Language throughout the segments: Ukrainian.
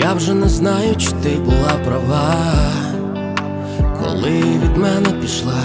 Я вже не знаю, чи ти була права, коли від мене пішла.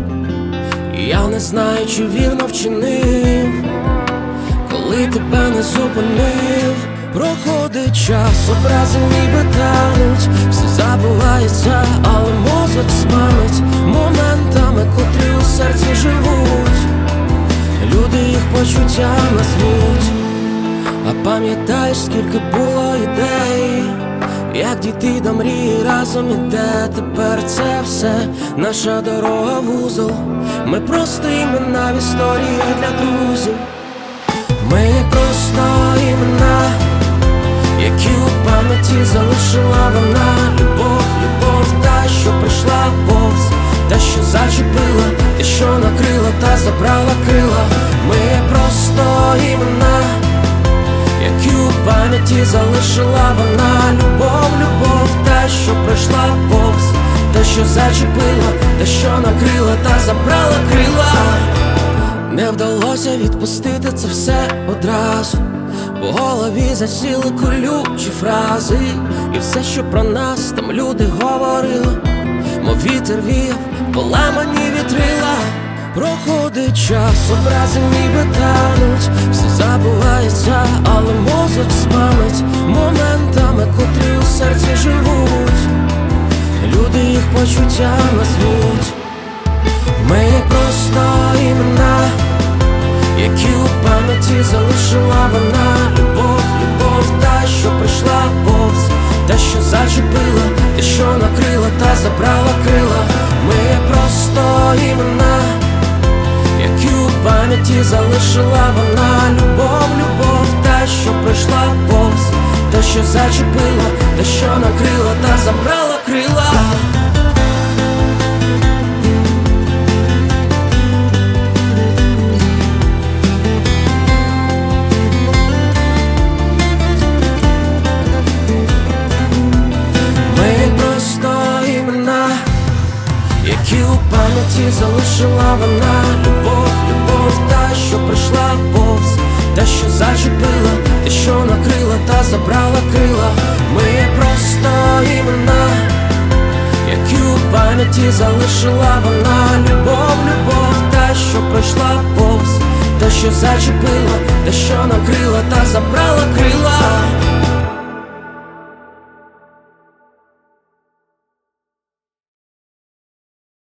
Я не знаю, чи вірно вчинив, коли тебе не зупинив. Проходить час, образи ніби тануть, все забувається, але мозок спамить моментами, котрі у серці живуть. Люди їх почуття назвуть. А пам'ятаєш, скільки було ідей, як дійти до мрії разом іде. Тепер це все наша дорога в вузол. Ми просто імена в історії для друзів. Ми просто імена, які у пам'яті залишила вона. Любов, любов, та, що прийшла повз, та, що зачепила, та, що накрила та забрала крила. Ми просто імена, які у пам'яті залишила вона. Любов, любов, та, що прийшла повз, та, що зачепила, та, що накрила та забрала крила. Не вдалося відпустити це все одразу, в голові засіли колючі фрази. І все, що про нас там люди говорили, мов вітер віяв, поламані вітрила. Проходить час, образи ніби тануть, все забувається, але мозок спамить моментами, котрі у серці живуть. Люди їх почуття назвуть. Ми просто імена, які у пам'яті залишила вона. Любов, любов, та, що прийшла повз, та, що зачепила, та, що накрила та забрала крила. Ми просто імена, які у пам'яті залишила вона. Любов, любов, та, що прийшла повз, та, що зачепила, та, що накрила та забрала крила. Які у пам'яті залишила вона. Любов, любов, та, що прийшла повз, та, що зачепила, та, що накрила та забрала крила. Ми просто імена, які у пам'яті залишила вона. Любов, любов, та, що прийшла повз, та, що зачепила, та, що накрила та забрала крила.